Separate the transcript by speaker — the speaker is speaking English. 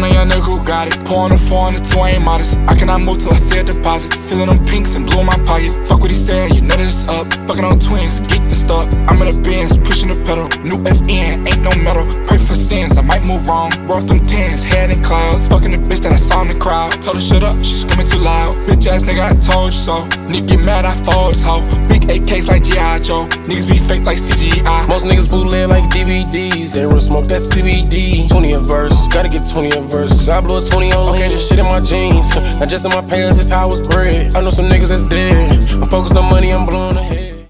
Speaker 1: I'm a young nigga who got it. Pouring a 4 on the 2, I ain't modest. I cannot move till I see a deposit. Feeling them pinks and blue in my pocket. Fuck what he said, you know that it's up. Fucking on twins, geek the stuff. I'm in the Benz, pushing the pedal. New FN, ain't no metal. Pray for sins, I might move wrong. Worth them 10s, head in clouds. Fucking the bitch that I saw in the crowd. Told her shut up, she screaming too loud. Bitch ass nigga, I told you so. Nigga get mad, I fold this hoe. Big AKs like G.I. Joe. Niggas be fake like CGI.
Speaker 2: Most niggas bootleg like DVDs. They run smoke that CBD. 20 a verse, gotta get 20 a verse. Cause I blew a 20 on lean. This shit in my jeans, not just in my pants, just how I was bred. I know some niggas that's dead. I'm focused on money, I'm blowing ahead.